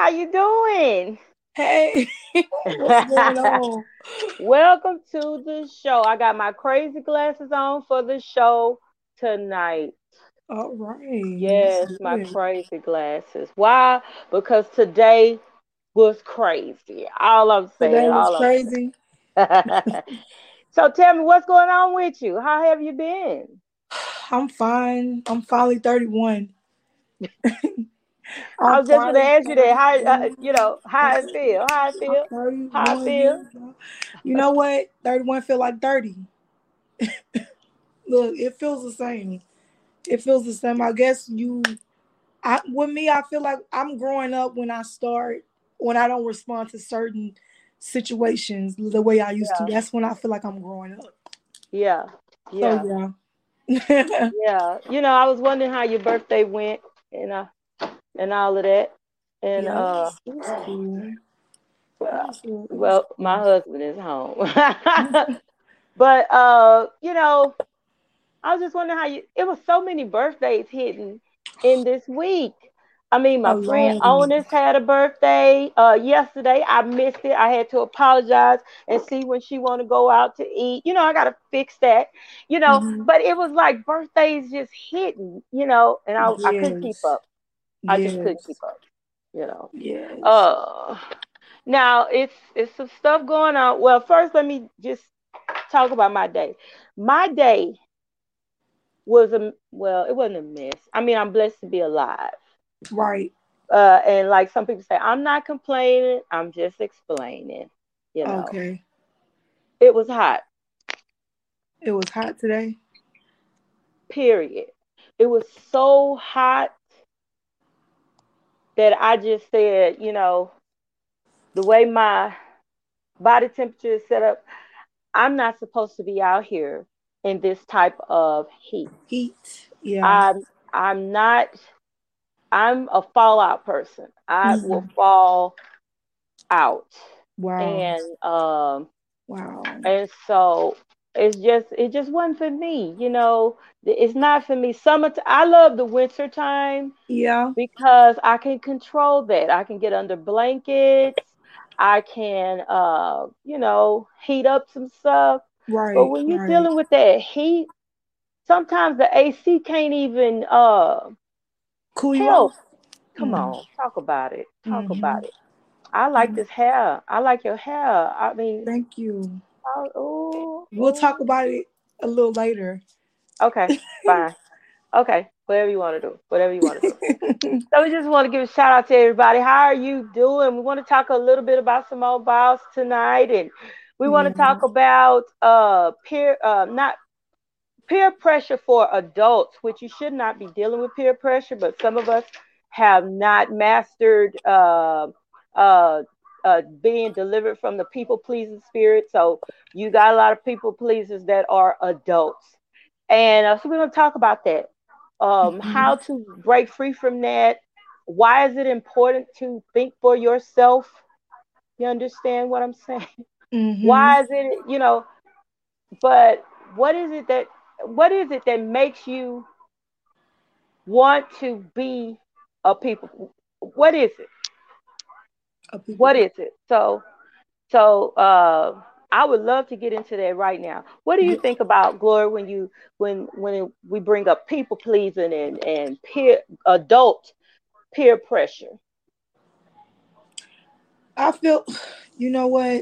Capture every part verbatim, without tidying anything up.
How you doing? Hey, what's going on? Welcome to the show. I got my crazy glasses on for the show tonight. All right, that's Yes, my good. crazy glasses. Why? Because today was crazy. All I'm saying, Today was all I'm crazy. saying. So tell me what's going on with you? How have you been? I'm fine. I'm finally thirty-one. I I'm was just going to finally ask you that. How, uh, you thirty-one. know, how I feel? How I I'm feel? How I thirty-one feel? years old. You know what? thirty-one feel like thirty. Look, it feels the same. It feels the same. I guess you, I, with me, I feel like I'm growing up when I start, when I don't respond to certain situations the way I used to. Yeah, That's when I feel like I'm growing up. yeah, So yeah. yeah. Yeah, you know, I was wondering how your birthday went and uh and all of that. And Yeah, it uh was, it was cool. It well, was, uh, it was well, my cool. husband is home. But uh, you know, I was just wondering how you it was so many birthdays hitting in this week. I mean, my friend Alone. Onis had a birthday uh yesterday. I missed it. I had to apologize and see when she want to go out to eat. You know, I gotta fix that. You know, Hmm. but it was like birthdays just hitting. You know, and I I couldn't keep Yes. up. I just couldn't keep Yes. up. You know. Yes. Uh, now it's it's some stuff going on. Well, first let me just talk about my day. My day was a well, it wasn't a mess. I mean, I'm blessed to be alive. Right. Uh, and like some people say, I'm not complaining. I'm just explaining. You know, Okay. it was hot. It was hot today. Period. It was so hot that I just said, you know, the way my body temperature is set up, I'm not supposed to be out here in this type of heat. Heat. Yeah. I'm I'm not I'm a fallout person. I will Hmm. fall out. Wow. And um Wow. and so it's just it just wasn't for me, you know. It's not for me. Summer I love the winter time Yeah. because I can control that. I can get under blankets. I can, uh, you know, heat up some stuff. But Right. when you're Right. dealing with that heat, sometimes the A C can't even uh Cool you help. off. Come Mm. on, talk about it. Talk Hmm. about it. I like this hair. I like your hair. I mean, Thank you. oh, We'll talk oh. about it a little later. Okay, fine. Okay, whatever you want to do. Whatever you want to do. So we just want to give a shout out to everybody. How are you doing? We want to talk a little bit about some mobiles tonight, and we want to Yeah. talk about uh peer uh not peer pressure for adults, which you should not be dealing with peer pressure, but some of us have not mastered uh uh uh being delivered from the people pleasing spirit. So you got a lot of people pleasers that are adults, and uh, so we're going to talk about that. Um, how Hmm. to break free from that. Why is it important to think for yourself? You understand what I'm saying? Hmm. Why is it, you know, but what is it that what is it that makes you want to be a people? What is it? A people. What is it? So so uh I would love to get into that right now. What do you Yeah. think about Glory when you when when we bring up people pleasing and and peer adult peer pressure? I feel. You know what?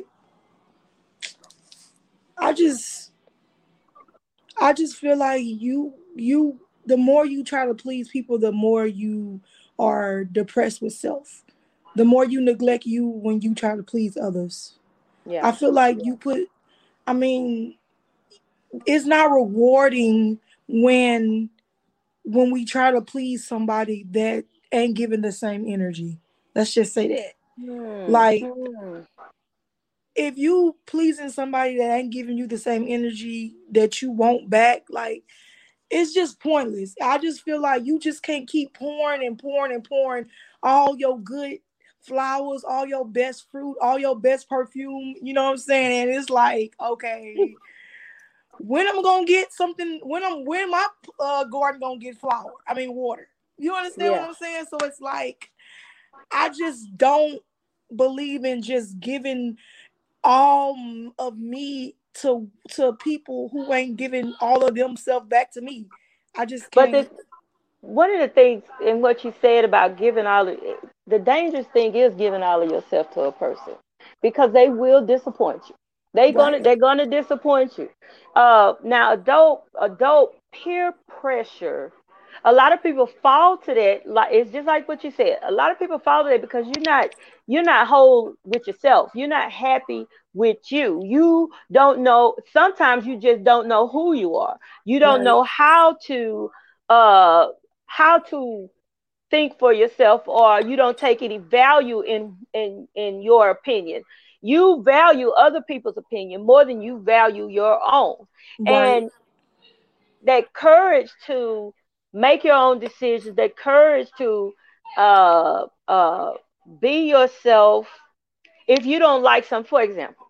I just I just feel like you you the more you try to please people, the more you are depressed with self. The more you neglect you when you try to please others. I Yeah. feel like Yeah. you put I mean, it's not rewarding when when we try to please somebody that ain't giving the same energy. Let's just say that. Hmm. Like Hmm. if you pleasing somebody that ain't giving you the same energy that you want back, like it's just pointless. I just feel like you just can't keep pouring and pouring and pouring all your good flowers, all your best fruit, all your best perfume. You know what I'm saying? And it's like, okay, when I'm gonna get something? When I'm when my uh, garden gonna get flower? I mean water. You understand what Yeah. I'm saying? So it's like I just don't believe in just giving all of me to to people who ain't giving all of themselves back to me. I just But can't. the one of the things in what you said about giving all of the dangerous thing is giving all of yourself to a person because they will disappoint you. They gonna Right. they're gonna disappoint you. Uh, now adult adult peer pressure. A lot of people fall to that. Like it's just like what you said. A lot of people fall to that because you're not you're not whole with yourself. You're not happy with you. You don't know. Sometimes you just don't know who you are. You don't Right. know how to uh how to think for yourself, or you don't take any value in in in your opinion. You value other people's opinion more than you value your own. Right. And that courage to make your own decisions, that courage to uh uh be yourself. If you don't like some, for example,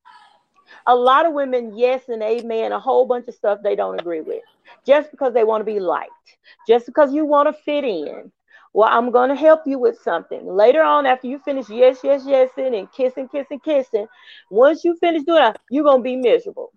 a lot of women, yes and amen, a whole bunch of stuff they don't agree with, just because they want to be liked, just because you want to fit in. Well, I'm going to help you with something later on after you finish yes, yes, yes, and kissing, kissing, kissing. Once you finish doing that, you're going to be miserable.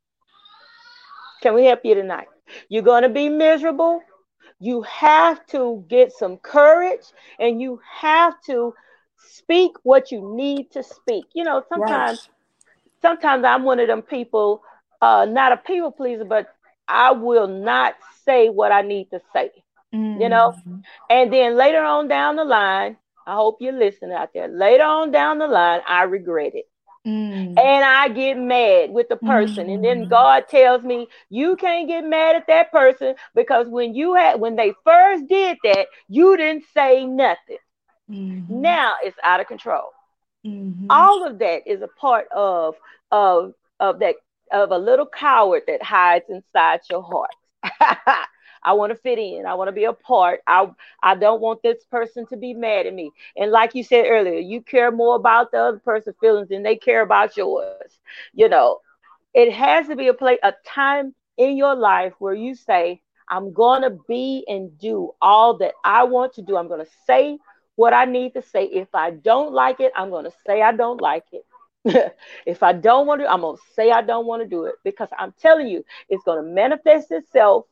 Can we help you tonight? You're going to be miserable. You have to get some courage, and you have to speak what you need to speak. You know, Right. sometimes sometimes I'm one of them people, uh, not a people pleaser, but I will not say what I need to say, you know? Mm. And then later on down the line, I hope you're listening out there. Later on down the line, I regret it. Mm. And I get mad with the person. And then Mm. God tells me, you can't get mad at that person because when you had when they first did that, you didn't say nothing. Mm. Now it's out of control. Mm. All of that is a part of of of that of a little coward that hides inside your heart. I want to fit in. I want to be a part. I I don't want this person to be mad at me. And like you said earlier, you care more about the other person's feelings than they care about yours. You know, it has to be a place, a time in your life where you say, I'm going to be and do all that I want to do. I'm going to say what I need to say. If I don't like it, I'm going to say I don't like it. If I don't want to, I'm going to say I don't want to do it because I'm telling you, it's going to manifest itself.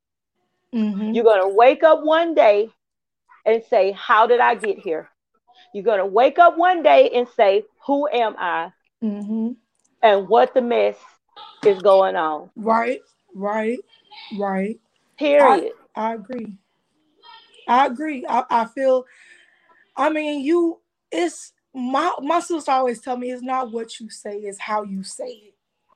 Mm. You're going to wake up one day and say, how did I get here? You're going to wake up one day and say, who am I Mm. and what the mess is going on? Right. Right. Right. I Period. I agree. I agree. I, I feel. I mean, you. It's my my sister always tell me it's not what you say, it's how you say it.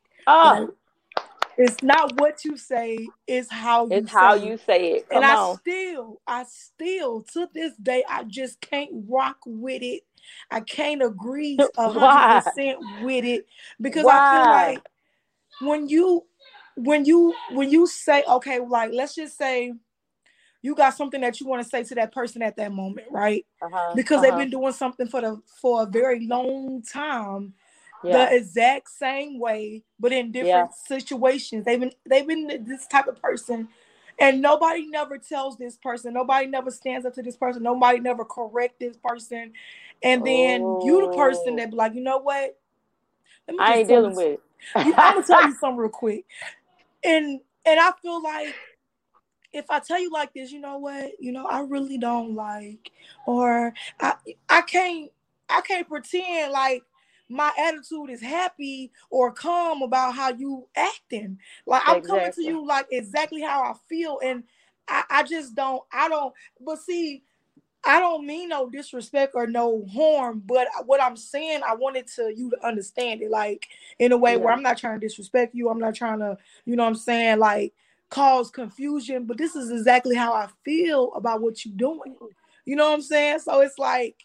Ah, Like it's not what you say, it's how you it's how say it. you say it. And Come I on. still, I still to this day, I just can't rock with it. I can't agree a hundred Why? percent with it because I feel Why? like when you when you when you say okay, like let's just say you got something that you want to say to that person at that moment, right? Uh-huh. Because they've Uh-huh. been doing something for the for a very long time, the Yeah. exact same way, but in Yeah. different situations. They've been they've been this type of person, and nobody never tells this person. Nobody never stands up to this person. Nobody never correct this person, and then you the person Oh, that be like, you know what? Let me I just ain't tell you. dealing with You, it. I'm gonna tell you something real quick, and and I feel like if I tell you like this, you know what? You know, I really don't like, or I I can't I can't pretend like my attitude is happy or calm about how you acting. Like I'm coming to Exactly. you like exactly how I feel, and I, I just don't I don't. But see, I don't mean no disrespect or no harm, but what I'm saying, I wanted to you to understand it, like in a way where Yeah. I'm not trying to disrespect you. I'm not trying to, you know what I'm saying, like cause confusion, but this is exactly how I feel about what you're doing. You know what I'm saying? So it's like,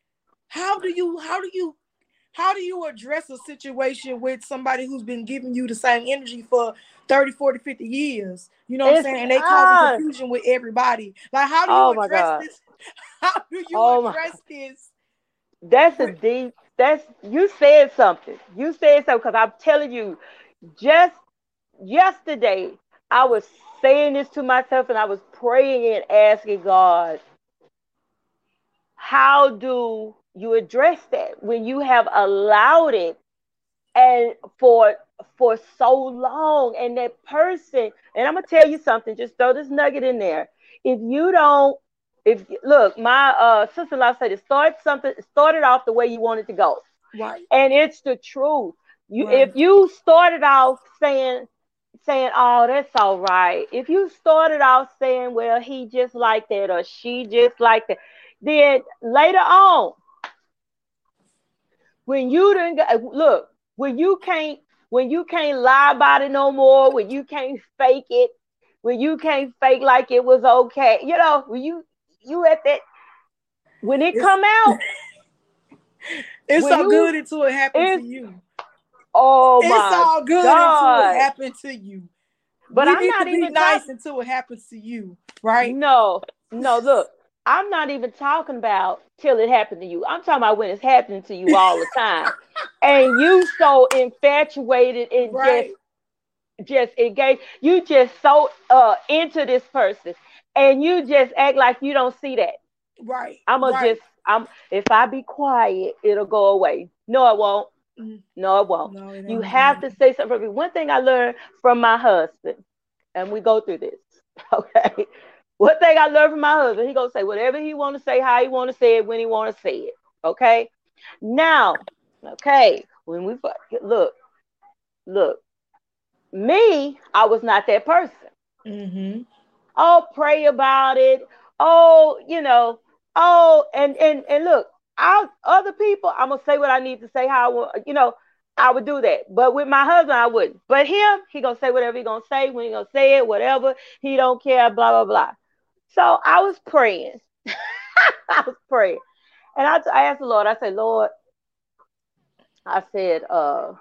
how do you, how do you, how do you address a situation with somebody who's been giving you the same energy for thirty, forty, fifty years? You know what I'm It's saying? And they causing ah. confusion with everybody. Like, how do you Oh my address God. this? How do you Oh my. address this? That's a With, deep. That's you said something. You said something because I'm telling you, just yesterday I was saying this to myself and I was praying and asking God, how do you address that when you have allowed it and for for so long, and that person, and I'm gonna tell you something, just throw this nugget in there. If you don't, if look, my uh sister-in-law said, it start something, started off the way you want it to go. Right. And it's the truth. You Right. if you started off saying saying, oh, that's all right. If you started off saying, well, he just like that or she just like that, then later on, when you didn't look, when you can't, when you can't lie about it no more, when you can't fake it, when you can't fake like it was okay, you know, when you you at that, when it it's, come out, it's so you, good until it happens to you. Oh it's my all good God. until it happens to you. But we I'm need not to be even nice talk- until it happens to you, right? No, no, look, I'm not even talking about till it happened to you. I'm talking about when it's happening to you all the time. And you so infatuated and right. just just engaged. You just so uh into this person. And you just act like you don't see that. Right. I'm gonna right. just I'm if I be quiet, it'll go away. No, it won't. No, it won't. No, it you have to say something for me. One thing I learned from my husband, and we go through this, okay? One thing I learned from my husband, he gonna say whatever he want to say, how he want to say it, when he want to say it, okay? Now, okay, when we look, look, me, I was not that person. Mm-hmm. Oh, pray about it. Oh, you know. Oh, and and and look, I other people, I'm gonna say what I need to say. How I want, you know, I would do that. But with my husband, I wouldn't. But him, he gonna say whatever he gonna say when he gonna say it, whatever. He don't care. Blah blah blah. So I was praying. I was praying, and I, I asked the Lord. I said, Lord, I said, uh,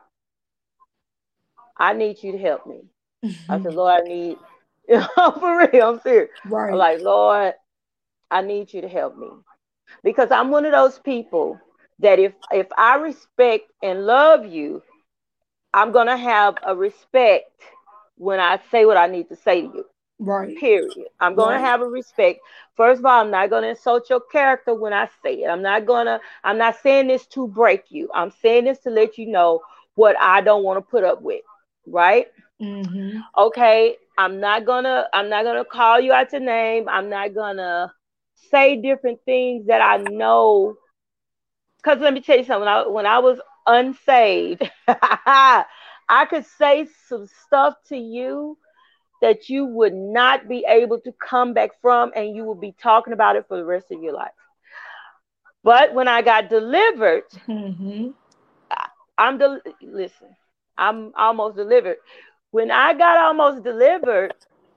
I need you to help me. I said, Lord, I need. You know, for real, I'm serious. Right. I'm like, Lord, I need you to help me. Because I'm one of those people that if if I respect and love you, I'm gonna have a respect when I say what I need to say to you. Right. Period. I'm gonna right. have a respect. First of all, I'm not gonna insult your character when I say it. I'm not gonna, I'm not saying this to break you. I'm saying this to let you know what I don't want to put up with. Right? Mm-hmm. Okay. I'm not gonna I'm not gonna call you out your name. I'm not gonna say different things that I know. Cause let me tell you something. When I, when I was unsaved, I could say some stuff to you that you would not be able to come back from, and you would be talking about it for the rest of your life. But when I got delivered, mm-hmm. I, I'm del- listen. I'm almost delivered. When I got almost delivered,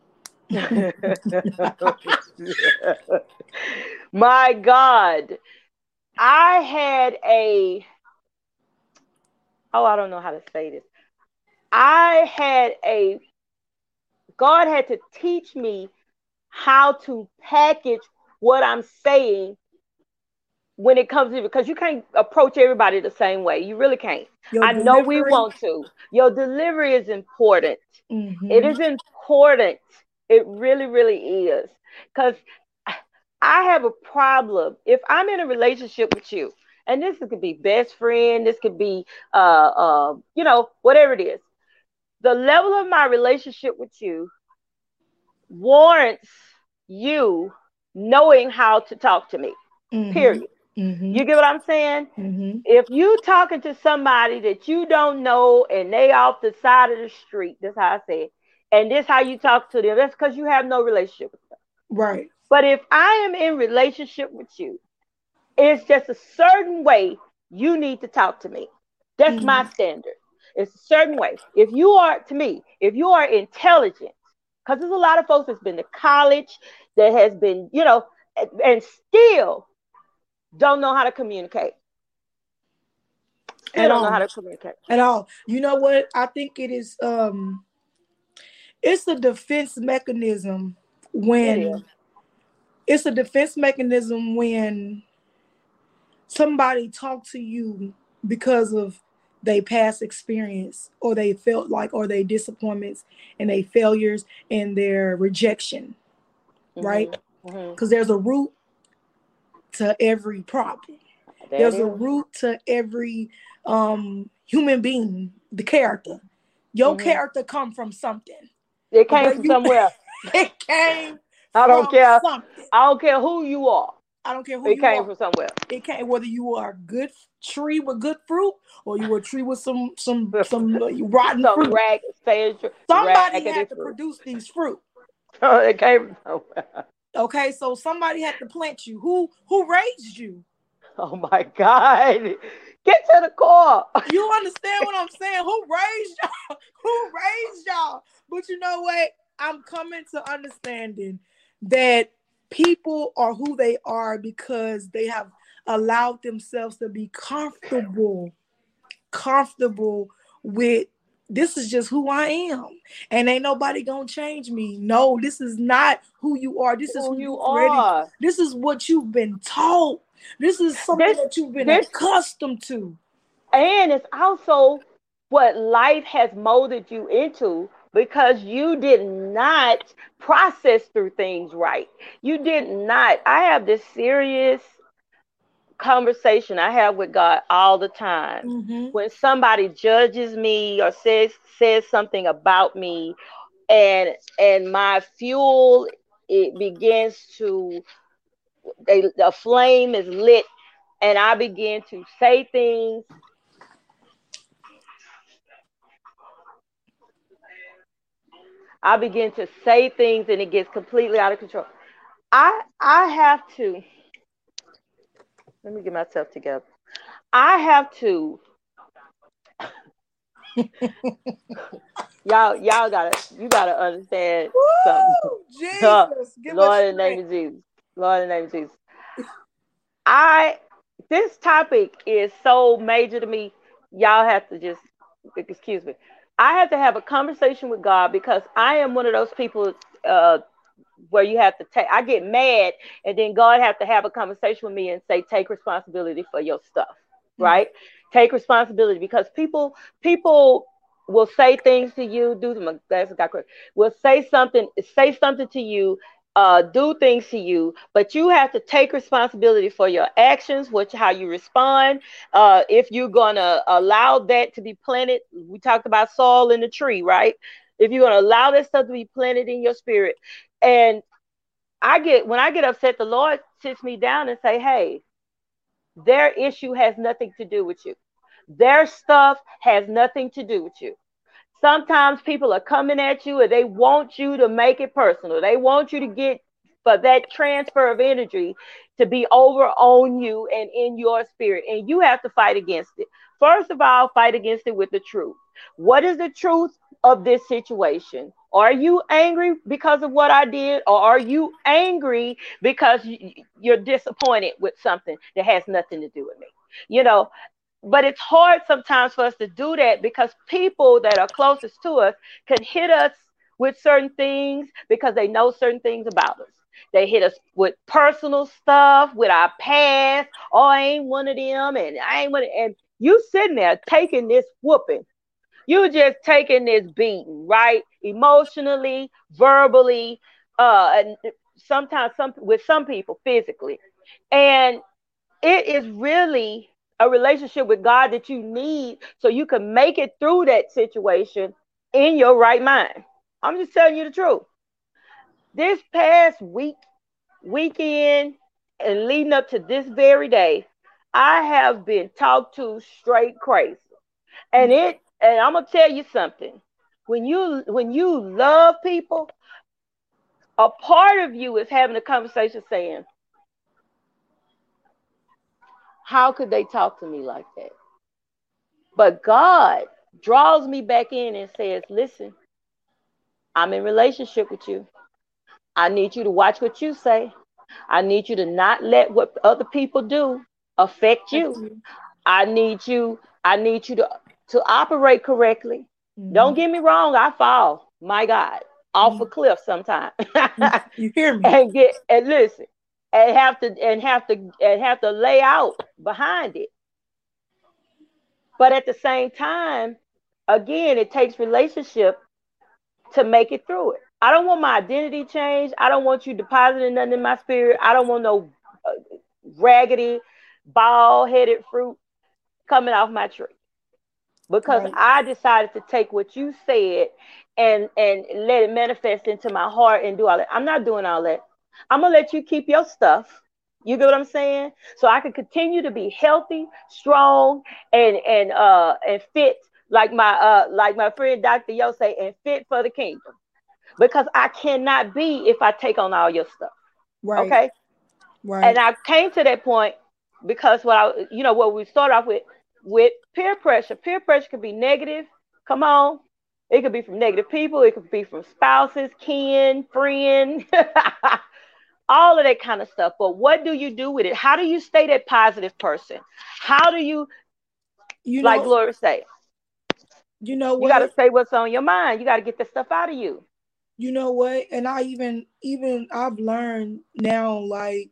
my God, I had a, oh, I don't know how to say this. I had a, God had to teach me how to package what I'm saying when it comes to, because you can't approach everybody the same way. You really can't. Your I delivery. know we want to. Your delivery is important. Mm-hmm. It is important. It really, really is. Because I have a problem. If I'm in a relationship with you, and this could be best friend, this could be, uh, uh, you know, whatever it is, the level of my relationship with you warrants you knowing how to talk to me. Mm-hmm. Period. Mm-hmm. You get what I'm saying? Mm-hmm. If you talking to somebody that you don't know and they off the side of the street, that's how I say it, and this how you talk to them, that's because you have no relationship with them. Right. But if I am in relationship with you, it's just a certain way you need to talk to me. That's mm-hmm. my standard. It's a certain way. If you are, to me, if you are intelligent, because there's a lot of folks that's been to college, that has been, you know, and still don't know how to communicate. Still At don't all. know how to communicate. At all. You know what? I think it is, um, it's a defense mechanism when, it it's a defense mechanism when somebody talk to you because of their past experience, or they felt like, or their disappointments and their failures and their rejection, mm-hmm. right? Because mm-hmm. there's a root to every problem. That There's a is. root to every um human being, the character. Your Mm-hmm. character come from something. It came Okay, from you somewhere. it came I don't from care. something. I don't care who you are. I don't care who It you came are. from somewhere. It came whether you are a good tree with good fruit or you were a tree with some some some rotten Some fruit. rag, Somebody raggedy had to fruit. produce these fruit. It came from somewhere. Okay, so somebody had to plant you. Who who raised you? Oh my God. Get to the core. You understand what I'm saying? Who raised y'all? Who raised y'all? But you know what? I'm coming to understanding that people are who they are because they have allowed themselves to be comfortable, comfortable with this is just who I am. And ain't nobody gonna change me. No, this is not who you are. This is Who who you you created. are. This is what you've been taught. This is something This, that you've been this, accustomed to. and it's also what life has molded you into because you did not process through things right. You did not. I have this serious conversation I have with God all the time. Mm-hmm. When somebody judges me or says says something about me, and and my fuel, it begins to, a, a flame is lit, and I begin to say things. I begin to say things and it gets completely out of control. I I have to let me get myself together. I have to y'all y'all gotta you gotta understand something. Woo! Jesus, give us Lord in the name strength. of Jesus. Lord in the name of Jesus. I This topic is so major to me. Y'all have to just excuse me. I have to have a conversation with God because I am one of those people uh, where you have to take. I get mad, and then God have to have a conversation with me and say, "Take responsibility for your stuff." Mm. Right? Take responsibility because people people will say things to you. Do them. That's got correct. Will say something. Say something to you. Uh, do things to you, but you have to take responsibility for your actions, which how you respond. Uh, if you're gonna allow that to be planted, we talked about soil in the tree, right? If you're gonna allow that stuff to be planted in your spirit, and I get when I get upset, the Lord sits me down and say, "Hey, their issue has nothing to do with you. Their stuff has nothing to do with you." Sometimes people are coming at you and they want you to make it personal. They want you to get for that transfer of energy to be over on you and in your spirit. And you have to fight against it. First of all, fight against it with the truth. What is the truth of this situation? Are you angry because of what I did? Or are you angry because you're disappointed with something that has nothing to do with me? You know, but it's hard sometimes for us to do that because people that are closest to us can hit us with certain things because they know certain things about us. They hit us with personal stuff, with our past. Oh, I ain't one of them, and I ain't one of, and you sitting there taking this whooping. You just taking this beating, right? Emotionally, verbally, uh, and sometimes some with some people physically. And it is really a relationship with God that you need so you can make it through that situation in your right mind. I'm just telling you the truth. This past week, weekend, and leading up to this very day, I have been talked to straight crazy. And it and I'm gonna tell you something. When you when you love people, a part of you is having a conversation saying, how could they talk to me like that? But God draws me back in and says, listen, I'm in relationship with you. I need you to watch what you say. I need you to not let what other people do affect you. I need you, I need you to, to operate correctly. Mm-hmm. Don't get me wrong, I fall, my God, off a cliff sometimes. You hear me? and get and listen and have to and have to and have to lay out behind it. But at the same time, again, it takes relationship to make it through it. I don't want my identity changed. I don't want you depositing nothing in my spirit. I don't want no uh, raggedy, bald-headed fruit coming off my tree because Right. I decided to take what you said and and let it manifest into my heart and do all that. I'm not doing all that. I'm gonna let you keep your stuff. You get what I'm saying? So I can continue to be healthy, strong, and and uh and fit like my uh like my friend Doctor Yo say, and fit for the kingdom. Because I cannot be if I take on all your stuff. Right. Okay. Right. And I came to that point because what I, you know, what we start off with, with peer pressure. Peer pressure could be negative. Come on. It could be from negative people. It could be from spouses, kin, friend, all of that kind of stuff. But what do you do with it? How do you stay that positive person? How do you, You like know, Gloria say, you know you got what? to say what's on your mind. You got to get the stuff out of you. You know what? And I even even I've learned now, like,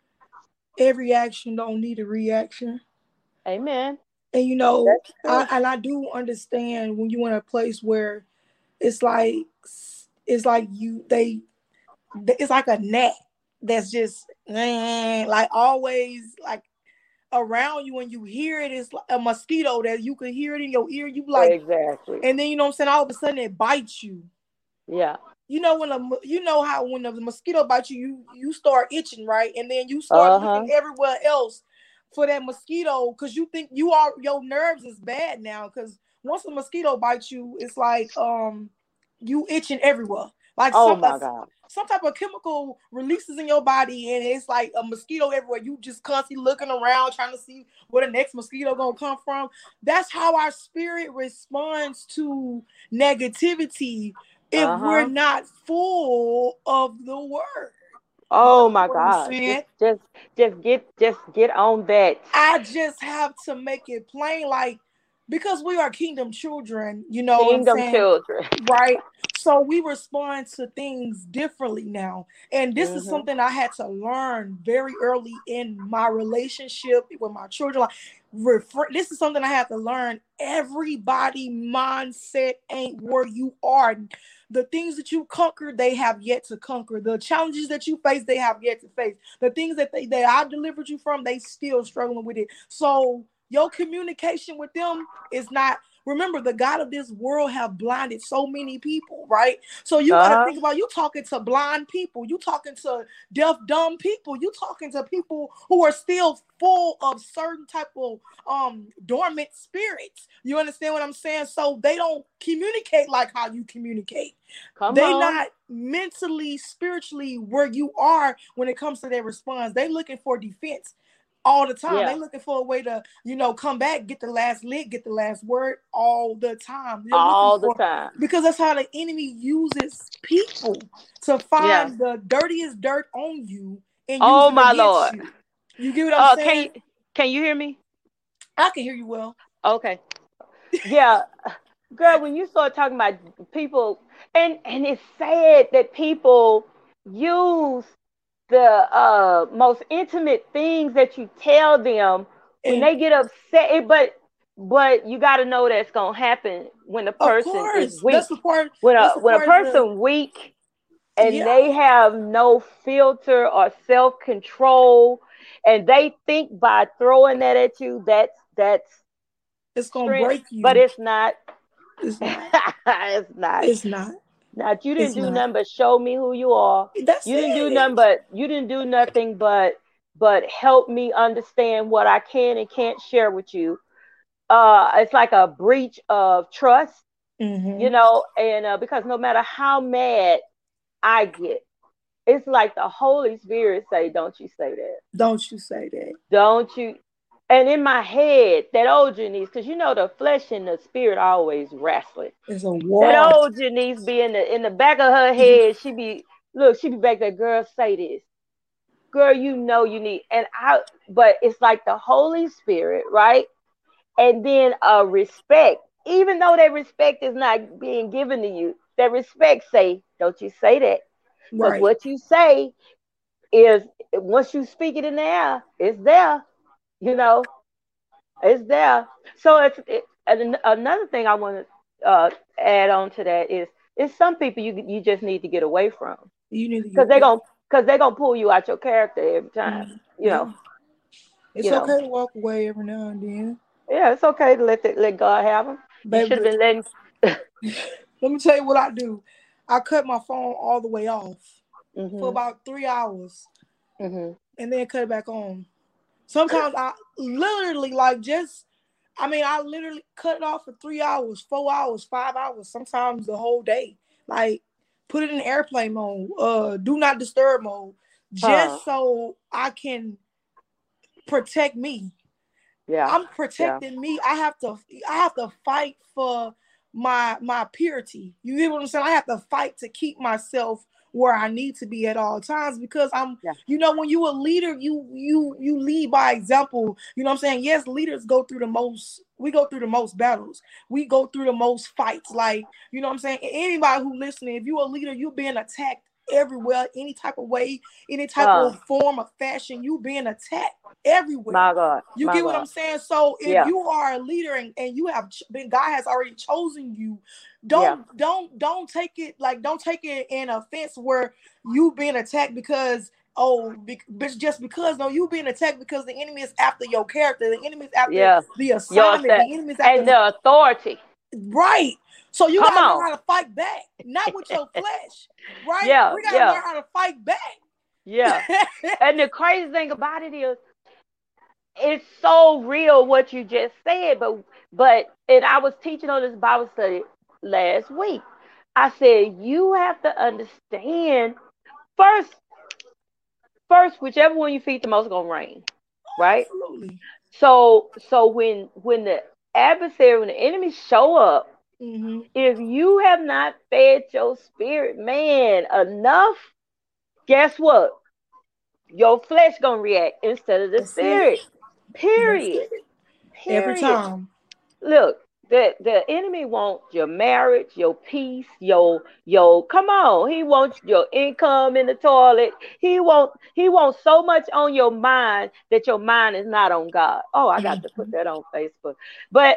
every action don't need a reaction. Amen. And you know, That's true. I and I do understand when you're in a place where it's like it's like you they it's like a gnat that's just eh, like always like around you, and you hear it. It's like a mosquito that you can hear it in your ear. You like, Exactly. and then you know what I'm saying. All of a sudden, it bites you. Yeah. You know when a you know how when the mosquito bites you, you you start itching, right? And then you start Uh looking huh. everywhere else for that mosquito because you think you are your nerves is bad now. Because once a mosquito bites you, it's like um you itching everywhere, like Oh some my God. some type of chemical releases in your body, and it's like a mosquito everywhere. You just constantly looking around trying to see where the next mosquito gonna come from. That's how our spirit responds to negativity if Uh we're huh. not full of the word. You Oh know my what I'm God. Just saying? just just get just get on that. I just have to make it plain, like, because we are kingdom children, you know what I'm Kingdom saying? children. Right? So we respond to things differently now. And this is Mm-hmm. something I had to learn very early in my relationship with my children. Like, refer- this is something I had to learn. Everybody mindset ain't where you are. The things that you conquered, they have yet to conquer. The challenges that you face, they have yet to face. The things that they that I delivered you from, they still struggling with it. So your communication with them is not. Remember, the God of this world have blinded so many people, right? So you got to Uh-huh. think about, you talking to blind people, you talking to deaf, dumb people, you talking to people who are still full of certain type of um dormant spirits. You understand what I'm saying? So they don't communicate like how you communicate. Come They on. not mentally, spiritually where you are when it comes to their response. They looking for defense all the time. They Yeah. looking for a way to, you know, come back, get the last lick, get the last word all the time. They're looking All the for, time. because that's how the enemy uses people to Yeah. find the dirtiest dirt on you and use Oh it my against Lord. you. You get what I'm Uh can saying? you can you hear me? I can hear you well. Okay. Yeah. Girl, when you start talking about people, and and it's sad that people use the uh most intimate things that you tell them when And they get upset. It- but but you got to know that's gonna happen when a of person is course, that's weak. the part. When a That's the when a part of the person weak and yeah. they have no filter or self control, and they think by throwing that at you, that's that's It's gonna strength, break but you. it's not. It's not. It's not. It's not. Now you didn't It's do not. nothing but show me who you are. That's You didn't do it. nothing but you didn't do nothing but but help me understand what I can and can't share with you. Uh, it's like a breach of trust, you Mm-hmm. know, and uh, because no matter how mad I get, it's like the Holy Spirit say, "Don't you say that? Don't you say that. Don't you?" And in my head, that old Janice, because you know the flesh and the spirit are always wrestling. It's a That war. old Janice be in the in the back of her head. She be look. She be back there. Girl, say this. Girl, you know you need. And I. But it's like the Holy Spirit, right? And then a respect. Even though that respect is not being given to you, that respect say, don't you say that? Because Right. what you say is once you speak it in the air, it's there. You know, it's there. So it's it, and another thing I want to uh, add on to that is it's some people you you just need to get away from You need to because get they're yeah. gonna because they're gonna pull you out your character every time. Mm, You yeah. know, It's You know. okay to walk away every now and then. Yeah, it's okay to let the, let God have them. You should have Baby, been letting. let me tell you what I do. I cut my phone all the way off for Mhm. about three hours Mhm. and then cut it back on. Sometimes I literally like just, I mean, I literally cut it off for three hours, four hours, five hours, sometimes the whole day. Like, put it in airplane mode, uh, do not disturb mode, Huh. just so I can protect me. Yeah. I'm Yeah. protecting me. I have to I have to fight for my my purity. You get what I'm saying? I have to fight to keep myself where I need to be at all times because I'm Yeah. you know when you a leader, you you you lead by example. You know what I'm saying? Yes, leaders go through the most we go through the most battles. We go through the most fights. Like, you know what I'm saying? Anybody who listening, if you're a leader, you're being attacked everywhere, any type of way, any type Huh. of form of fashion, you being attacked everywhere. My God. You My get what God. I'm saying? So if Yeah. you are a leader and, and you have been, God has already chosen you, Yeah. don't don't don't take it like don't take it in offense where you being attacked because oh be, just because no you being attacked because the enemy is after your character, the enemy is after Yeah. the Your assignment, that the enemy is and after the authority. right. So you Come gotta learn on. how to fight back, not with your flesh, right? Yeah. We gotta Yeah. learn how to fight back. Yeah. And the crazy thing about it is, it's so real what you just said. But but and I was teaching on this Bible study last week. I said you have to understand first. First, whichever one you feed the most is gonna reign, right? Absolutely. So so when when the adversary, when the enemy show up, Mm-hmm. if you have not fed your spirit man enough, guess what? Your flesh gonna react instead of the That's it. spirit. That's Period. it. Every Period. time. Look, the the enemy wants your marriage, your peace, your your come on. He wants your income in the toilet. He want he wants so much on your mind that your mind is not on God. Oh, I got to put Mm-hmm. that on Facebook. But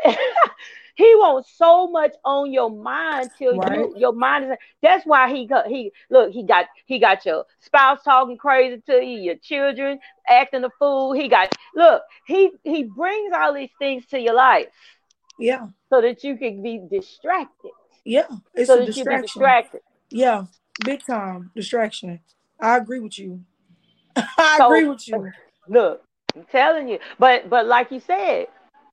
he wants so much on your mind till Right. you your mind is that's why he got he look, he got he got your spouse talking crazy to you, your children acting a fool. He got look, he he brings all these things to your life Yeah. so that you can be distracted. Yeah. It's So a that you be distraction. distracted. Yeah. Big time distraction. I agree with you. I agree So with you. look, I'm telling you. But but like you said,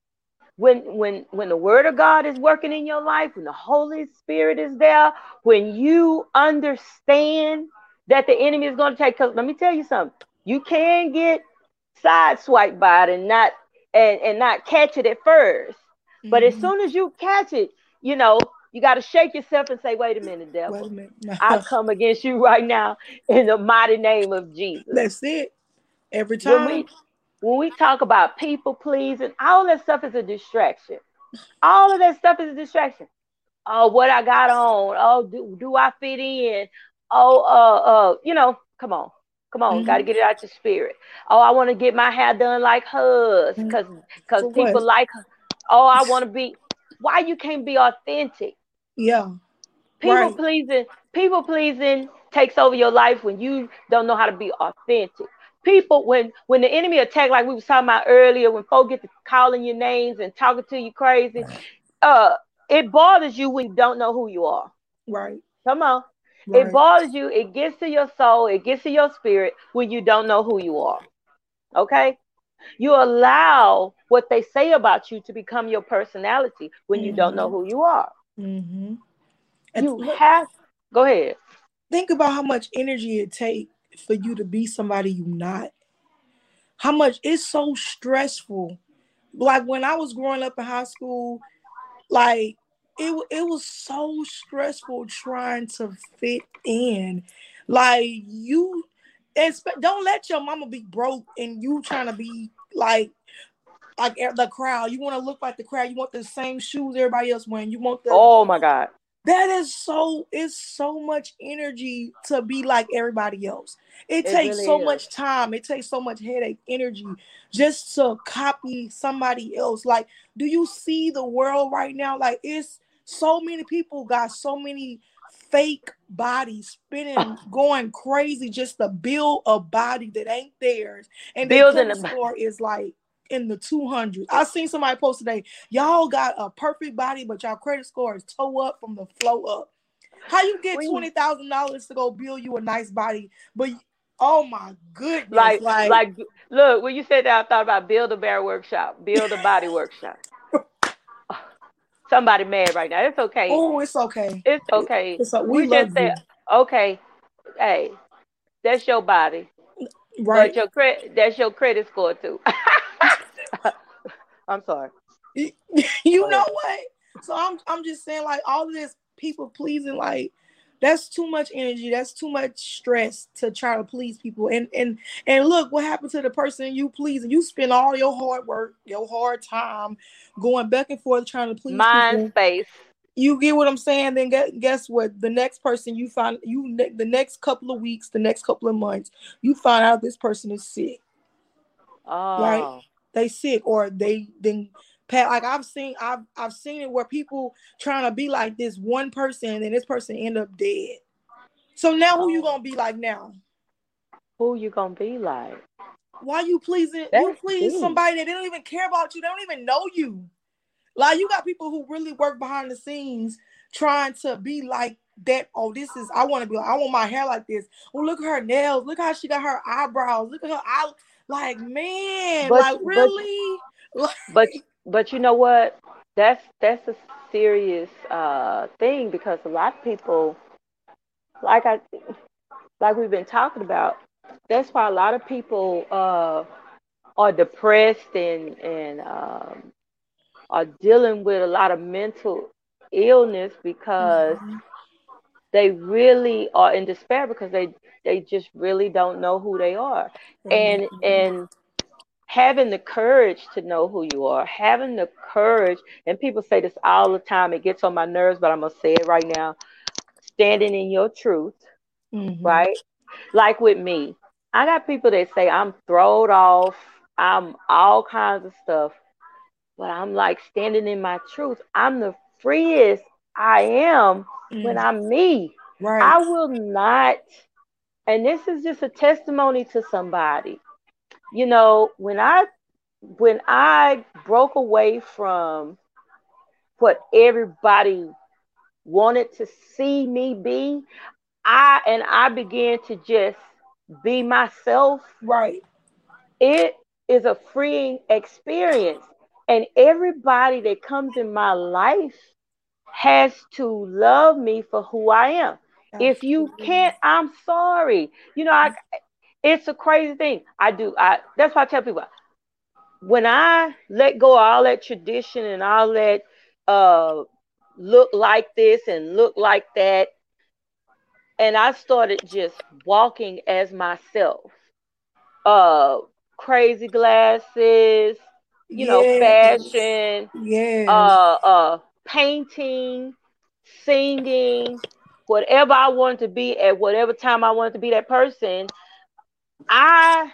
when when when the word of God is working in your life, when the Holy Spirit is there, when you understand that the enemy is going to take, because let me tell you something, you can get sideswiped by it and not and, and not catch it at first. But as Mm-hmm. soon as you catch it, you know, you got to shake yourself and say, wait a minute, Wait devil. a minute. I come against you right now in the mighty name of Jesus. That's it. Every When time. we when we talk about people pleasing, all that stuff is a distraction. All of that stuff is a distraction. Oh, what I got on. Oh, do, do I fit in? Oh, uh, uh, you know, come on. Come on, got to Mm-hmm. get it out your spirit. Oh, I want to get my hair done like hers because because For people what? like her. Oh, I want to be. Why you can't be authentic? Yeah. People Right. pleasing, people pleasing takes over your life when you don't know how to be authentic. People, when when the enemy attack, like we was talking about earlier, when folk get to calling your names and talking to you crazy, uh, it bothers you when you don't know who you are. Right. Come on. It Right. bothers you. It gets to your soul. It gets to your spirit when you don't know who you are. Okay? You allow what they say about you to become your personality when you don't know Mm-hmm. who you are. Mm-hmm. And You look, have, go ahead. think about how much energy it takes for you to be somebody you not. How much it's so stressful. Like when I was growing up in high school, like it it was so stressful trying to fit in. Like you expect don't let your mama be broke and you trying to be like like the crowd. You want to look like the crowd. You want the same shoes everybody else wearing. You want the Oh my God. that is so it's so much energy to be like everybody else. It It takes really so is. much time. It takes so much headache, energy just to copy somebody else. Like, do you see the world right now? Like, it's so many people got so many fake body, spinning, going crazy just to build a body that ain't theirs, and their Building credit a score is like in the two hundreds. I seen somebody post today, y'all got a perfect body, but y'all credit score is toe up from the flow up. How you get twenty thousand dollars to go build you a nice body, but oh my goodness, like, like, like, look, when you said that, I thought about Build a Bear Workshop, Build a Body Workshop. Somebody mad right now. It's okay. Oh, it's okay. It's okay. It's a, we, we love just say, you. okay, hey, that's your body, right? But your credit, that's your credit score too. I'm sorry. You know what? So I'm, I'm just saying, like, all of this people pleasing, like, that's too much energy. That's too much stress to try to please people. And and and look what happened to the person you please. And you spend all your hard work, your hard time going back and forth trying to please Mind people. space. You get what I'm saying? Then guess, guess what? The next person you find, you the next couple of weeks, the next couple of months, you find out this person is sick. Oh. Right? They sick, or they then like I've seen I've I've seen it where people trying to be like this one person and this person end up dead. So now who oh. you gonna be like now? Who you gonna be like? Why you pleasing That's you please deep. Somebody that they don't even care about you, they don't even know you. Like, you got people who really work behind the scenes trying to be like that. Oh, this is I want to be like, I want my hair like this. Oh, look at her nails, look how she got her eyebrows, look at her eye. Like, man, but, like really but, but But you know what? That's that's a serious uh, thing, because a lot of people, like I, like we've been talking about, that's why a lot of people uh, are depressed and and um, are dealing with a lot of mental illness, because mm-hmm. they really are in despair, because they they just really don't know who they are, mm-hmm. and and. having the courage to know who you are, having the courage, and people say this all the time, it gets on my nerves, but I'm going to say it right now, standing in your truth, mm-hmm. right? Like with me, I got people that say I'm thrown off, I'm all kinds of stuff, but I'm like standing in my truth. I'm the freest I am mm. when I'm me. Right. I will not, and this is just a testimony to somebody. You know, when I when I broke away from what everybody wanted to see me be, I and I began to just be myself. Right. It is a freeing experience. And everybody that comes in my life has to love me for who I am. Absolutely. If you can't, I'm sorry. You know, I It's a crazy thing. I do. I that's why I tell people, when I let go of all that tradition and all that uh, look like this and look like that, and I started just walking as myself. Uh, crazy glasses, you yes. know, fashion, yes. uh, uh, painting, singing, whatever I wanted to be at whatever time I wanted to be that person. I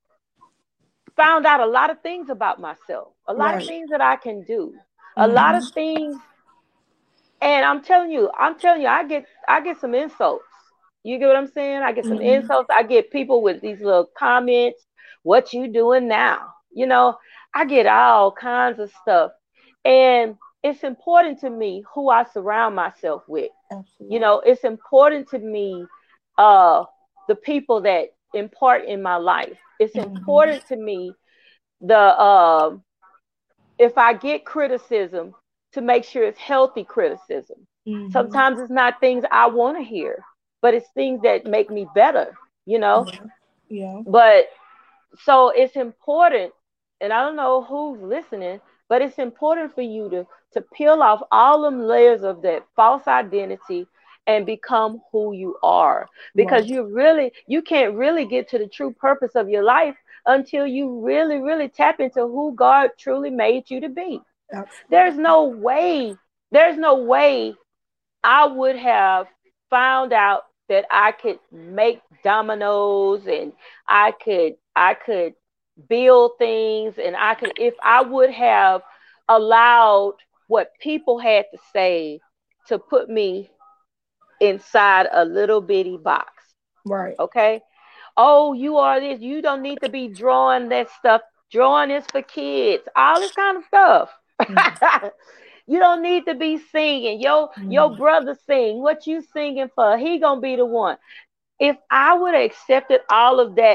found out a lot of things about myself, a lot right. of things that I can do, a mm-hmm. lot of things. And I'm telling you, I'm telling you, I get, I get some insults. You get what I'm saying? I get some mm-hmm. insults. I get people with these little comments. What you doing now? You know, I get all kinds of stuff. And it's important to me who I surround myself with. Absolutely. You know, it's important to me, uh, the people that impart in my life. It's mm-hmm. important to me, the uh, if I get criticism, to make sure it's healthy criticism. Mm-hmm. Sometimes it's not things I want to hear, but it's things that make me better, you know? Yeah. yeah. But so it's important, and I don't know who's listening, but it's important for you to, to peel off all them layers of that false identity and become who you are, because right. you really, you can't really get to the true purpose of your life until you really, really tap into who God truly made you to be. Absolutely. There's no way, there's no way I would have found out that I could make dominoes and I could, I could build things, and I could, if I would have allowed what people had to say to put me inside a little bitty box. Right. Okay. Oh, you are this. You don't need to be drawing that stuff. Drawing is for kids. All this kind of stuff. Mm. You don't need to be singing. Your your Mm. brother sing. What you singing for? He gonna be the one. If I would have accepted all of that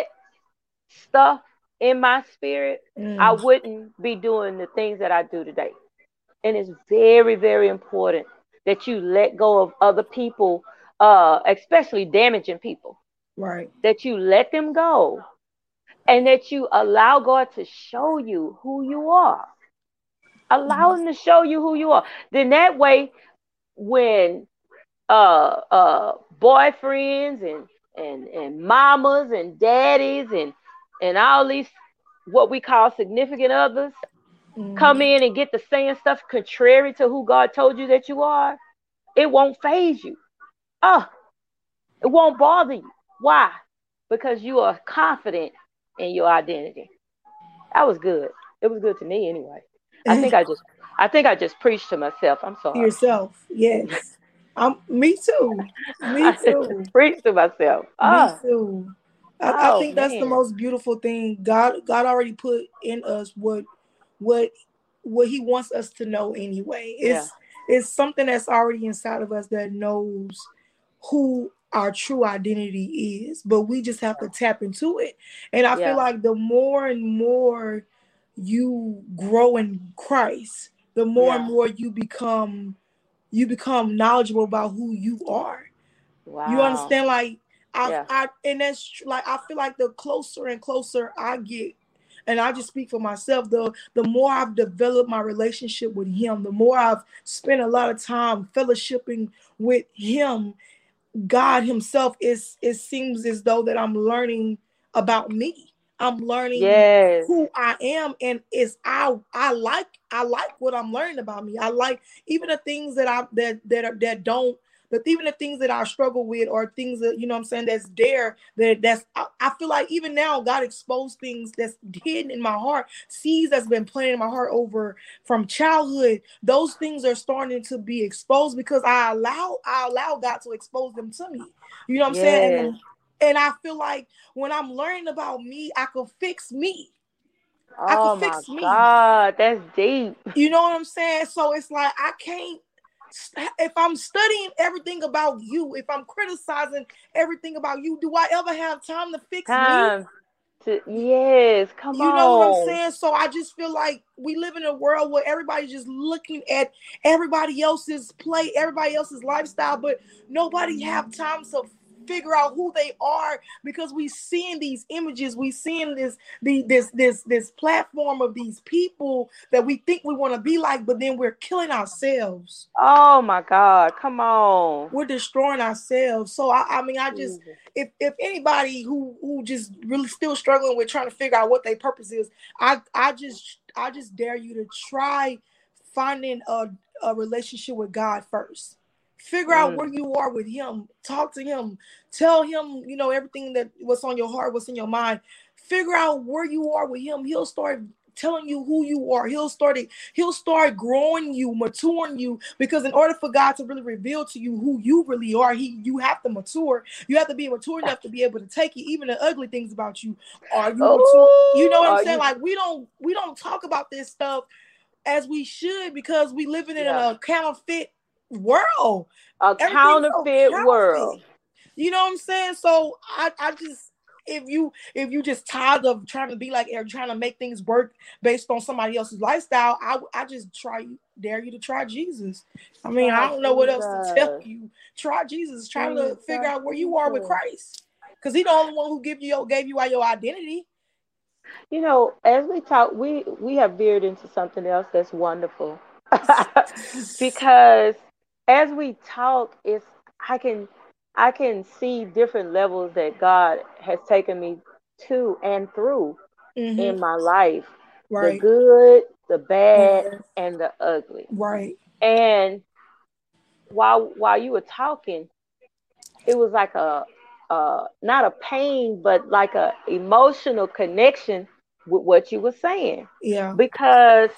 stuff in my spirit, I Mm. wouldn't be doing the things that I do today. And it's very, very important that you let go of other people, uh, especially damaging people, Right. that you let them go and that you allow God to show you who you are. Allow Mm. him to show you who you are. Then that way, when uh uh boyfriends and and and mamas and daddies and and all these what we call significant others come Mm. in and get to saying stuff contrary to who God told you that you are, it won't phase you. Oh, it won't bother you. Why? Because you are confident in your identity. That was good. It was good to me anyway. I think I just I think I just preached to myself. I'm To sorry. yourself, yes. I'm. Me too. Me I just too. preached to myself. Me Oh, too. I, I oh think that's the man. most beautiful thing. God God already put in us what what what He wants us to know anyway. Yeah. It's it's something that's already inside of us that knows who our true identity is, but we just have to tap into it. And I feel Yeah. like the more and more you grow in Christ, the more and Yeah. more you become you become knowledgeable about who you are. You Wow. understand? Like I, Yeah. I, and that's tr- like I feel like the closer and closer I get, and I just speak for myself. The the more I've developed my relationship with Him, the more I've spent a lot of time fellowshipping with Him. God Himself is. It seems as though that I'm learning about me. I'm learning Yes. who I am, and is I I like I like what I'm learning about me. I like even the things that I that that are, that don't. But even the things that I struggle with, or things that you know, what I'm saying that's there, that that's I, I feel like even now God exposed things that's hidden in my heart, seeds that's been planted in my heart over from childhood. Those things are starting to be exposed because I allow I allow God to expose them to me. You know what I'm saying? Yes. And and I feel like when I'm learning about me, I could fix me. I could Oh my fix me. God. That's deep. You know what I'm saying? So it's like I can't. If I'm studying everything about you, if I'm criticizing everything about you, do I ever have time to fix me? Time to yes. Come You know what I'm on. saying? So I just feel like we live in a world where everybody's just looking at everybody else's play, everybody else's lifestyle, but nobody have time to figure out who they are because we seeing these images, we seeing this the this this this platform of these people that we think we want to be like, but then we're killing ourselves. Oh my God. Come on. We're destroying ourselves. So I, I mean, I just Jesus. if if anybody who who just really still struggling with trying to figure out what their purpose is, I I just I just dare you to try finding a a relationship with God first. Figure out where Mm. you are with Him. Talk to Him. Tell Him, you know, everything that what's on your heart, what's in your mind. Figure out where you are with Him. He'll start telling you who you are. He'll start it, he'll start growing you, maturing you, because in order for God to really reveal to you who you really are, he you have to mature. You have to be mature enough to be able to take it, even the ugly things about you. Are you mature? You know Oh, what I'm are saying? you? Like we don't we don't talk about this stuff as we should because we living in Yeah. a counterfeit world. A Everything's so counterfeit counterfeit. world. You know what I'm saying? So I, I just if you if you just tired of trying to be like or trying to make things work based on somebody else's lifestyle, I I just try dare you to try Jesus. I mean, I Try don't know what else to tell Jesus. you. Try Jesus. Try to figure Jesus. out where you are with Jesus. Christ, because He the only one who give you your gave you your identity. You know, as we talk, we we have veered into something else that's wonderful. Because as we talk, it's I can I can see different levels that God has taken me to and through Mm-hmm. in my life. The Right. good, the bad, Yeah. and the ugly. Right. And while while you were talking, it was like a uh not a pain, but like a emotional connection with what you were saying. Yeah. Because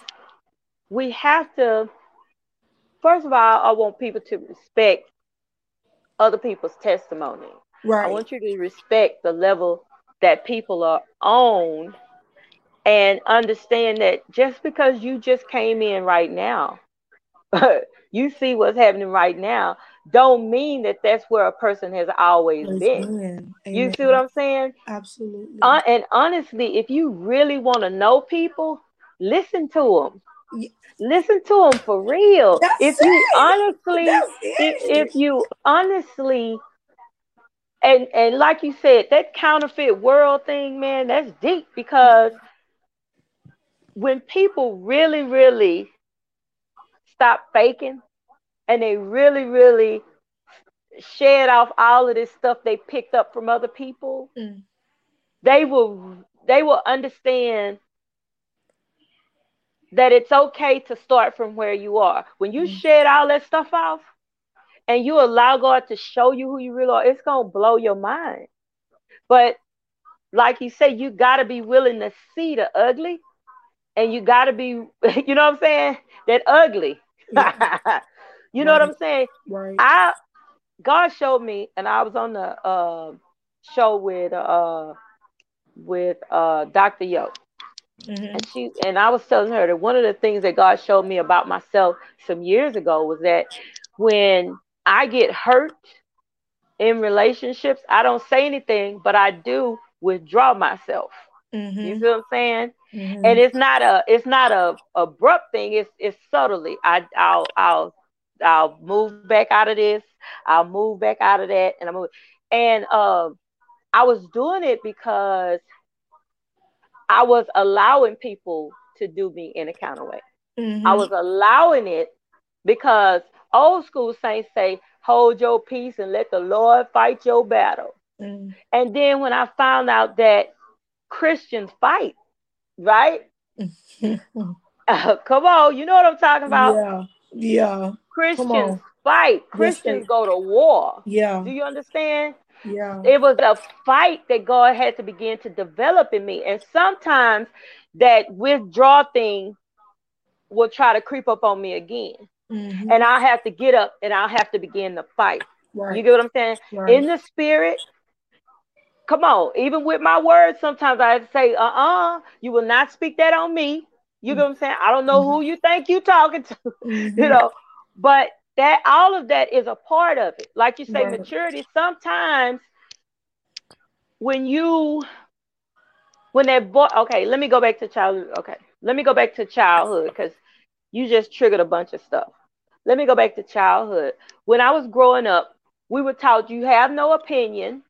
we have to, first of all, I want people to respect other people's testimony. I Right. want you to respect the level that people are on and understand that just because you just came in right now, you see what's happening right now, don't mean that that's where a person has always been. Amen. You see what Amen. I'm saying? Absolutely. Uh, and honestly, if you really want to know people, listen to them. Y- Listen to them for real. If That's you it. honestly, That's if if it. you honestly, and and like you said, that counterfeit world thing, man, that's deep because when people really, really stop faking and they really, really shed off all of this stuff they picked up from other people, Mm. they will they will understand that it's okay to start from where you are. When you Mm. shed all that stuff off and you allow God to show you who you really are, it's gonna blow your mind. But like you say, you gotta be willing to see the ugly, and you gotta be, you know what I'm saying? That ugly. Yeah. You know what Right. I'm saying? Right. I God showed me, and I was on the uh, show with uh, with uh, doctor Yo, Mm-hmm. and she and I was telling her that one of the things that God showed me about myself some years ago was that when I get hurt in relationships, I don't say anything, but I do withdraw myself. You Mm-hmm. see what I'm saying? And Mm-hmm. it's not a it's not a abrupt thing. It's it's subtly. I I'll I'll I'll move back out of this. I'll move back out of that, and I move. And um, I was doing it because I was allowing people to do me in a kind of way. I Mm-hmm. was allowing it because old school saints say, hold your peace and let the Lord fight your battle. Mm. And then when I found out that Christians fight, right? Uh, come on, you know what I'm talking about. Yeah. Yeah. Come Christians on. fight. Yes, they. Christians go to war. Yeah. Do you understand? Yeah. It was a fight that God had to begin to develop in me. And sometimes that withdraw thing will try to creep up on me again. Mm-hmm. And I'll have to get up and I'll have to begin to fight. You Right. get what I'm saying? Right. In the spirit, come on. Even with my words, sometimes I have to say, uh-uh, you will not speak that on me. You get what I'm saying? I don't know who you think you talking to, you Mm-hmm. know. But that all of that is a part of it. Like you say, Right. maturity. Sometimes when you when that boy, okay, let me go back to childhood. Okay, let me go back to childhood because you just triggered a bunch of stuff. Let me go back to childhood. When I was growing up, we were taught you have no opinion.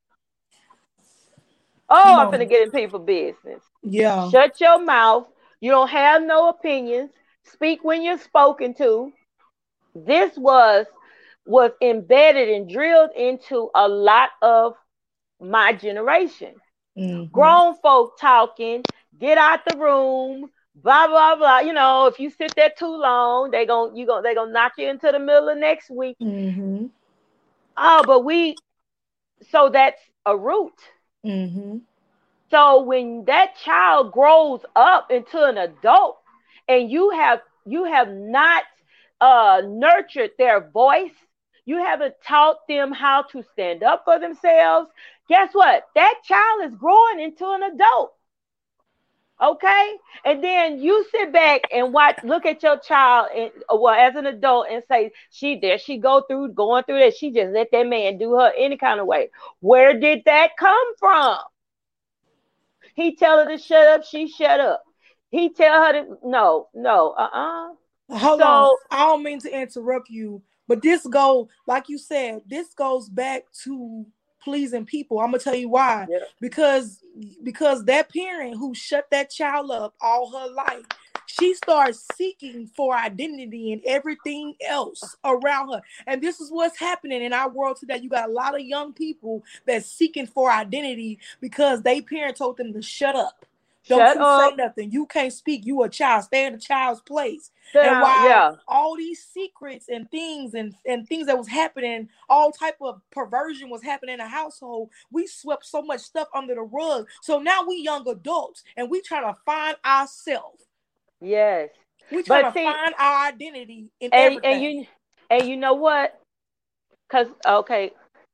Oh, Come I'm finna on. get in people's business. Yeah. Shut your mouth. You don't have no opinions. Speak when you're spoken to. This was was embedded and drilled into a lot of my generation. Mm-hmm. Grown folk talking, get out the room, blah blah blah. You know, if you sit there too long, they gon' you gon' they gonna knock you into the middle of next week. Mm-hmm. Oh, but we so that's a root. Mm-hmm. So when that child grows up into an adult and you have you have not uh, nurtured their voice, you haven't taught them how to stand up for themselves, guess what? That child is growing into an adult. Okay, and then you sit back and watch, look at your child, and well, as an adult, and say, "She there, she go through, going through that. She just let that man do her any kind of way. Where did that come from?" He tell her to shut up, she shut up. He tell her to no, no, uh-uh. Hold on. So I don't mean to interrupt you, but this go like you said, this goes back to pleasing people. I'm gonna tell you why. yeah, Because because that parent who shut that child up all her life, she starts seeking for identity in everything else around her. And this is what's happening in our world today. You got a lot of young people that's seeking for identity because they parent told them to shut up. Don't shut you say up, nothing. You can't speak. You a child. Stay in the child's place. sit And down, while yeah, all these secrets and things and, and things that was happening, all type of perversion was happening in the household, we swept so much stuff under the rug. So now we young adults and we trying to find ourselves. yes. We trying But to see, find our identity in and and everything. you and you know what? Cause okay,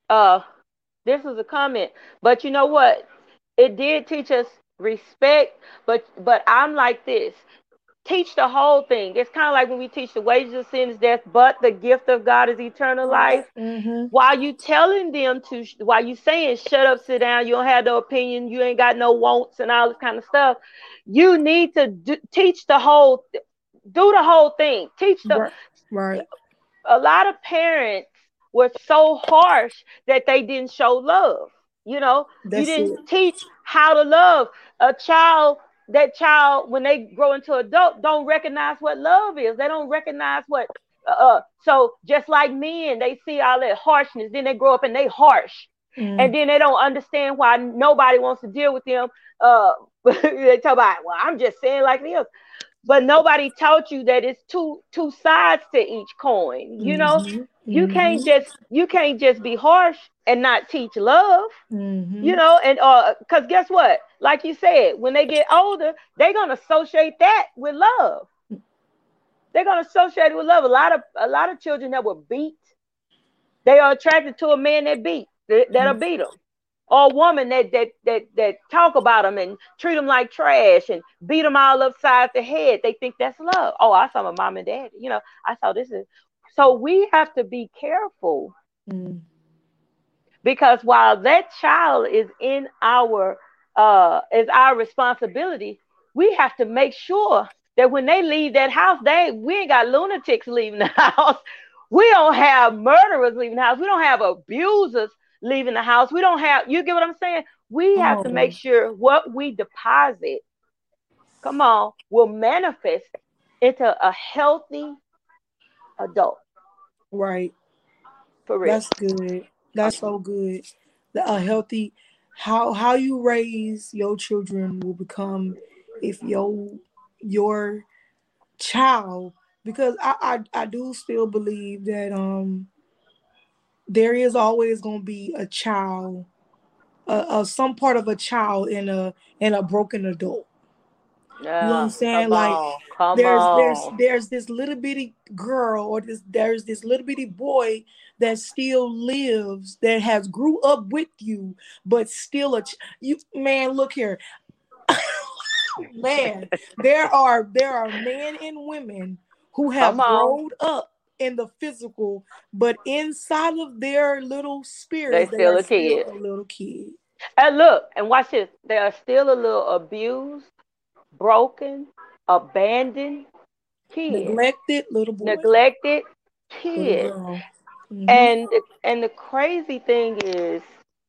Uh, this is a comment, but you know what? It did teach us respect, but but I'm like this. Teach the whole thing. It's kind of like when we teach the wages of sin is death, but the gift of God is eternal life. Mm-hmm. While you telling them to, while you saying shut up, sit down, you don't have no opinion, you ain't got no wants and all this kind of stuff, you need to do, teach the whole, do the whole thing. Teach the. Right. Right. A lot of parents were so harsh that they didn't show love. You know, you That's it. didn't teach how to love a child. That child, when they grow into adult, don't recognize what love is. They don't recognize what. Uh, uh, so just like men, they see all that harshness, then they grow up and they harsh, Mm. and then they don't understand why nobody wants to deal with them. Uh, they talk about, well, I'm just saying like this, but nobody taught you that it's two two sides to each coin. You know, Mm-hmm. you Mm-hmm. can't just you can't just be harsh and not teach love. You Mm-hmm. know, and uh, cause guess what? Like you said, when they get older, they're gonna associate that with love. They're gonna associate it with love. A lot of a lot of children that were beat, they are attracted to a man that beat that, that'll beat them, or a woman that that that that talk about them and treat them like trash and beat them all upside the head. They think that's love. Oh, I saw my mom and dad. You know, I saw this is. So we have to be careful, Mm. because while that child is in our uh is our responsibility, we have to make sure that when they leave that house, they we ain't got lunatics leaving the house. We don't have murderers leaving the house. We don't have abusers leaving the house. We don't have, you get what I'm saying? We have to make Oh, sure what we deposit, come on, will manifest into a healthy adult. right. For real. That's good. That's so good. The- A healthy, how how you raise your children will become if your your child, because I I, I do still believe that um there is always gonna be a child, uh, uh some part of a child in a in a broken adult. You know what I'm Yeah, saying? come Like on, come there's there's on. there's this little bitty girl, or this there's this little bitty boy that still lives, that has grew up with you, but still a ch- you man. Look here, man. There are there are men and women who Come have on. grown up in the physical, but inside of their little They spirits, they still are a still kid. a little kid, And look, and watch this. They are still a little abused, broken, abandoned kid, neglected little boy, neglected little kid. girl. Hmm. And and the crazy thing is,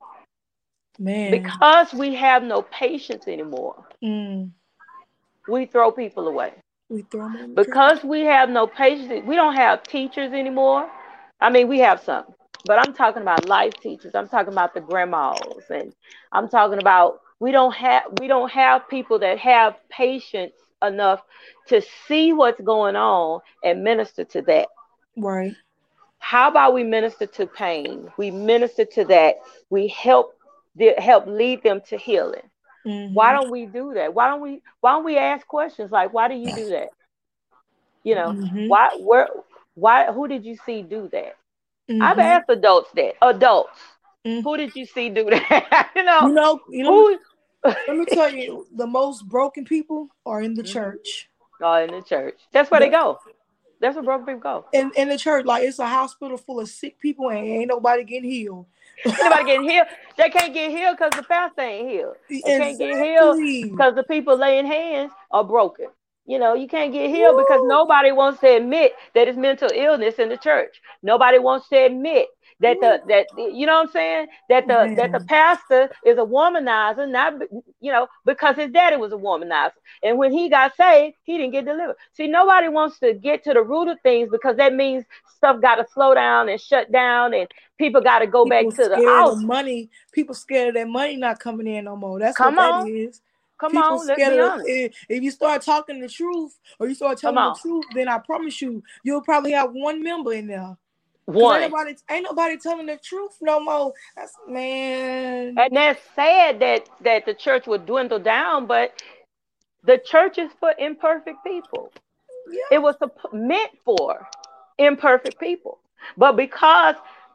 Man. because we have no patience anymore, Mm. we throw people away. We throw them on the trash. Because we have no patience, we don't have teachers anymore. I mean, we have some, but I'm talking about life teachers. I'm talking about the grandmas, and I'm talking about we don't have we don't have people that have patience enough to see what's going on and minister to that. Right. How about we minister to pain? We minister to that. We help help lead them to healing. Why Mm-hmm. don't we do that? Why don't we why don't we ask questions like, why do you do that? You know, Mm-hmm. why where why who did you see do that? I've Mm-hmm. asked adults that. Adults, Mm. who did you see do that? you know, You know, you know, who let me tell you, the most broken people are in the Mhm. church. Oh, in the church. That's where they The go. That's where broken people go. in, in the church, like it's a hospital full of sick people and ain't nobody getting healed. Ain't nobody getting healed. They can't get healed because the pastor ain't healed. They can't get healed Exactly. because the people laying hands are broken. You know, you can't get healed because Woo. nobody wants to admit that it's mental illness in the church. Nobody wants to admit that the Woo. that you know what I'm saying, that the that the Man. pastor is a womanizer, not you know because his daddy was a womanizer, and when he got saved, he didn't get delivered. See, nobody wants to get to the root of things because that means stuff got to slow down and shut down, and people got to go People back to the scared of altar. money. People scared of their money not coming in no more. That's what Come that on, is. come People on, let's scared be of honest. if, if you start talking the truth or you start Come telling the on, truth, then I promise you, you'll probably have one member in there. Cause ain't one. nobody ain't nobody telling the truth no more. That's man. And that's sad that that the church would dwindle down, but the church is for imperfect people. Yeah. It was meant for imperfect people. But because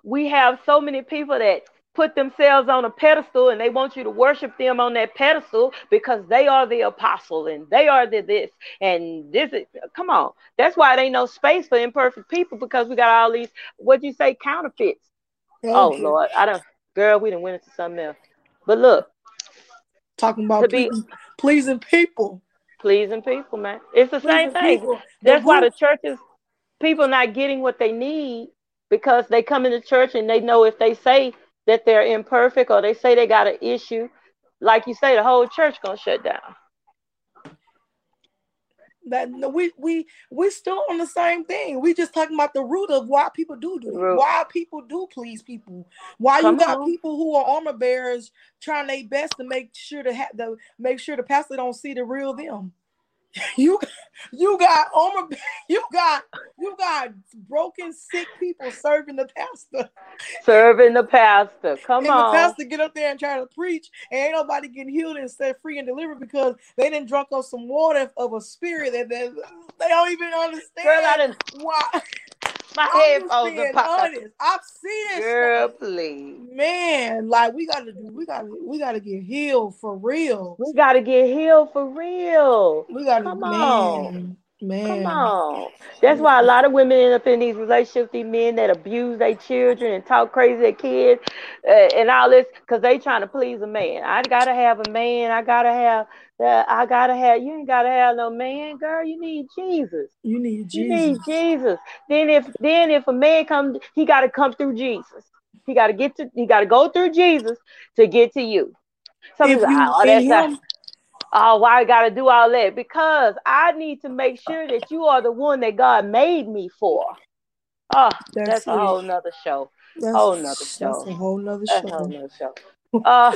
we have so many people that put themselves on a pedestal and they want you to worship them on that pedestal because they are the apostle and they are the this and this is, come on. That's why there ain't no space for imperfect people, because we got all these, what you say, counterfeits. Oh Okay. Lord, I don't, girl, we done went into something else. But look, Talking to about be pleasing, pleasing people. pleasing people, man, it's the same Pleasing thing. people. The That's why the root. churches, people not getting what they need, because they come into church and they know if they say that they're imperfect or they say they got an issue, like you say, the whole church gonna shut down. That no, we we we still on the same thing. We just talking about the root of why people do do it. Ru- Why people do please people. Why you Come got on, people who are armor bearers trying their best to make sure to have the make sure the pastor don't see the real them. You you got armor you got you got broken sick people serving the pastor, serving the pastor. Come and the on, pastor get up there and try to preach, and ain't nobody getting healed and set free and delivered because they didn't drunk up some water of a spirit that they, they don't even girl, I understand didn't. why. My I'm just headphones are being popped up. honest. I've seen this Girl, stuff. please. Man, like we gotta do, we gotta, we gotta get healed for real. We gotta get healed for real. We gotta, Come on. man, Come man. on. That's why a lot of women end up in these relationships, these men that abuse their children and talk crazy at kids uh, and all this, because they trying to please a man. I gotta have a man. I gotta have that. I gotta have, you ain't gotta have no man, girl. You need Jesus. You need You Jesus. need Jesus. Then if then if a man comes, he gotta come through Jesus. He gotta get to he gotta go through Jesus to get to you. Some If people, you oh, in that's not, Him, oh, why I gotta do all that? Because I need to make sure that you are the one that God made me for. Oh, that's that's a it. whole nother show. Whole nother That's that's show. a whole nother That's a show. whole nother show. Uh,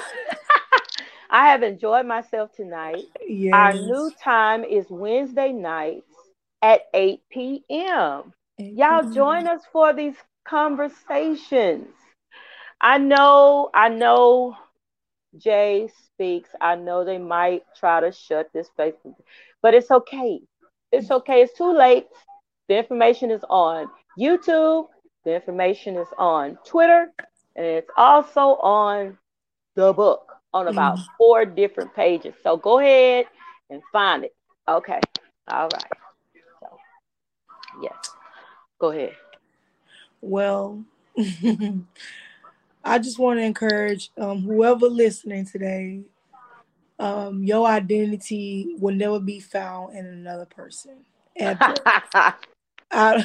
I have enjoyed myself tonight. Our new Yes. time is Wednesday nights at eight p.m. Y'all join us for these conversations. I know, I know Jay speaks. I know they might try to shut this Facebook, but it's okay. It's okay. It's too late. The information is on YouTube. The information is on Twitter, and it's also on the book on about Mm. four different pages. So go ahead and find it. Okay. All right. So yes, go ahead. Well, I just want to encourage um, whoever listening today. Um, your identity will never be found in another person ever. I,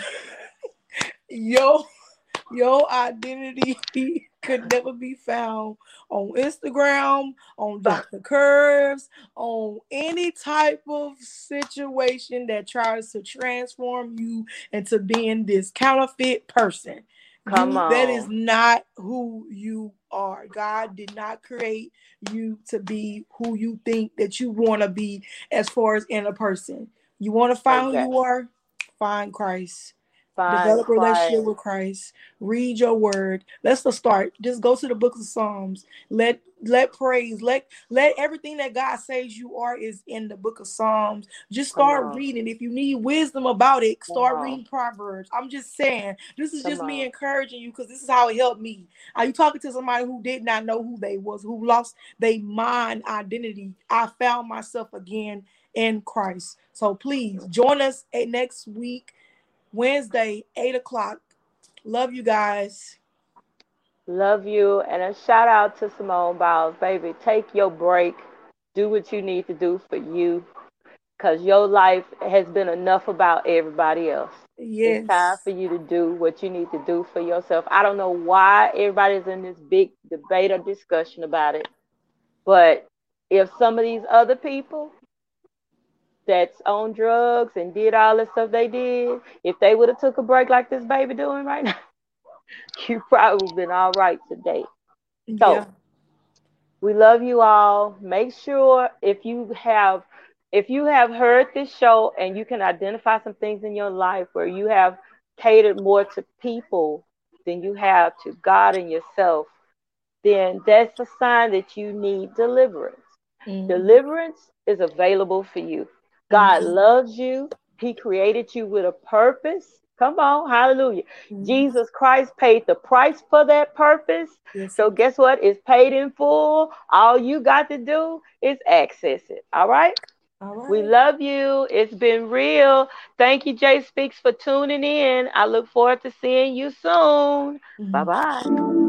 your your identity could never be found on Instagram, on doctor Curves, on any type of situation that tries to transform you into being this counterfeit person. Come You that is on. not who you are. God did not create you to be who you think that you want to be as far as in a person. You want to find who you Exactly. are? Find Christ. Find Develop a relationship Christ. with Christ. Read your word. Let's just start. Just go to the book of Psalms. Let let praise. Let let everything that God says you are is in the book of Psalms. Just Come start on. reading. If you need wisdom about it, Come start on. reading Proverbs. I'm just saying. This is Come just me on. encouraging you because this is how it helped me. Are you talking to somebody who did not know who they was, who lost their mind identity? I found myself again in Christ. So please join us at next week. Wednesday, eight o'clock. Love you guys. Love you. And a shout out to Simone Biles, baby. Take your break. Do what you need to do for you. Because your life has been enough about everybody else. It's time Yes. for you to do what you need to do for yourself. I don't know why everybody's in this big debate or discussion about it. But if some of these other people that's on drugs and did all the stuff they did, if they would have took a break like this baby doing right now, you probably would have been all right today. Yeah. So we love you all. Make sure if you have if you have heard this show and you can identify some things in your life where you have catered more to people than you have to God and yourself, then that's a sign that you need deliverance. Mm-hmm. Deliverance is available for you. God Mm-hmm. loves you. He created you with a purpose. Come on, hallelujah. Mhm. Jesus Christ paid the price for that purpose. Yes, So he guess what? It's paid in full. All you got to do is access it. All right? All We right. love you. It's been real. Thank you, Jay Speaks, for tuning in. I look forward to seeing you soon. Bye Mhm. bye.